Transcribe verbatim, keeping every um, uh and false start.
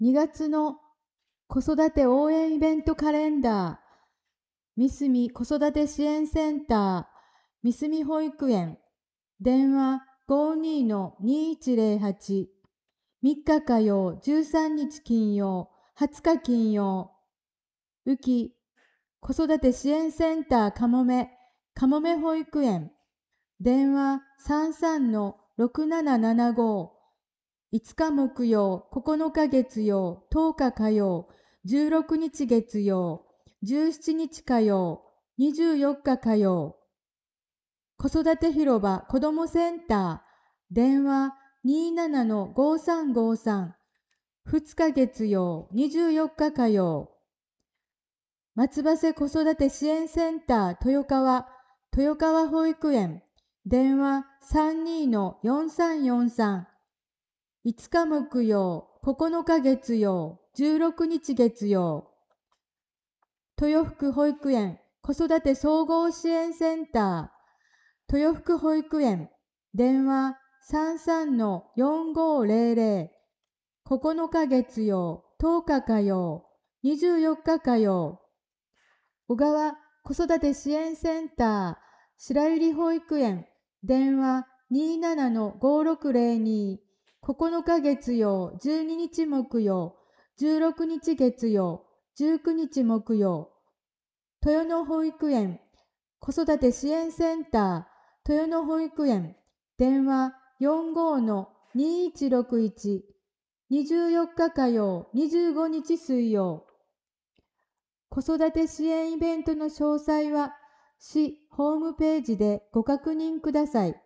にがつの子育て応援イベントカレンダー、三隅子育て支援センター、三隅保育園、電話 ごーにーのにーいちぜろはち、みっか火曜、じゅうさんにち金曜、はつか金曜、うき、子育て支援センターかもめ、かもめ保育園、電話 さんさんのろくななななご、いつか木曜、ここのか月曜、とおか火曜、じゅうろくにち月曜、じゅうしちにち火曜、にじゅうよっか火曜。子育て広場子どもセンター、電話 にーななのごさんごさん、ふつか月曜、にじゅうよっか火曜。松葉瀬子育て支援センター豊川、豊川保育園、電話 さんにーのよんさんよんさん、いつか木曜、ここのか月曜、じゅうろくにち月曜。豊福保育園子育て総合支援センター、豊福保育園、電話 さんさんのよんごぜろぜろ、ここのか月曜、とおか火曜、にじゅうよっか火曜。小川子育て支援センター、白百合保育園、電話 にーななのごろくぜろに、ここのか月曜、じゅうににち木曜、じゅうろくにち月曜、じゅうくにち木曜。豊野保育園子育て支援センター、豊野保育園、電話 よんごのにいちろくいち、にじゅうよっか火曜、にじゅうごにち水曜。子育て支援イベントの詳細は市ホームページでご確認ください。